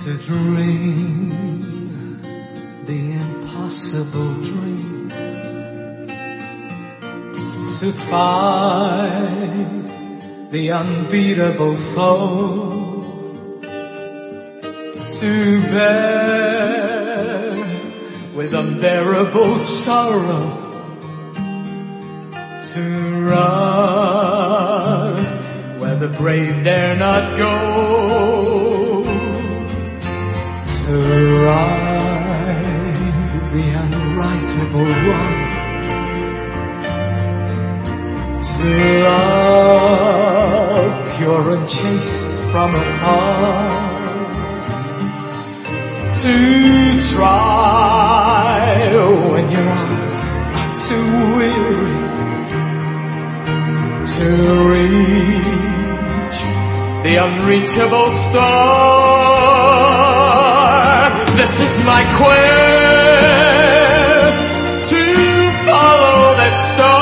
To dream the impossible dream, to fight the unbeatable foe, to bear with unbearable sorrow, to run where the brave dare not go, to ride the unrightable run, to love pure and chaste from afar, to try when your arms are too weary, to reach the unreachable star. This is my quest, to follow that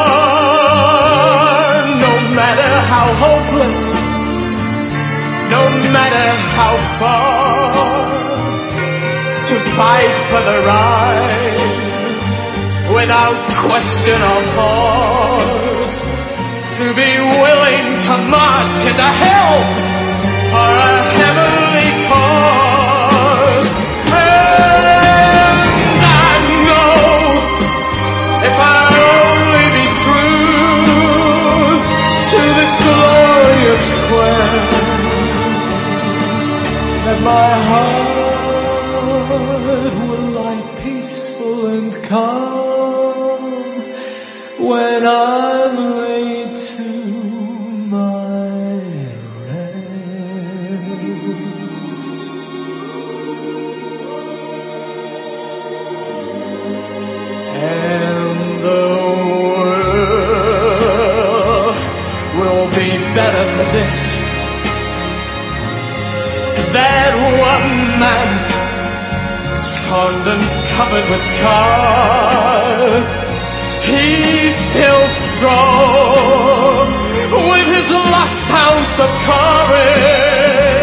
star, no matter how hopeless, no matter how far, to fight for the right without question or pause, to be willing to march into hell for a heavenly cause. And I know if I only be true to this glorious quest, that my heart will lie peaceful and calm when I'm laid to my rest. And the world will be better for this. That one man, scarred and covered with scars, he's still strong with his last ounce of courage.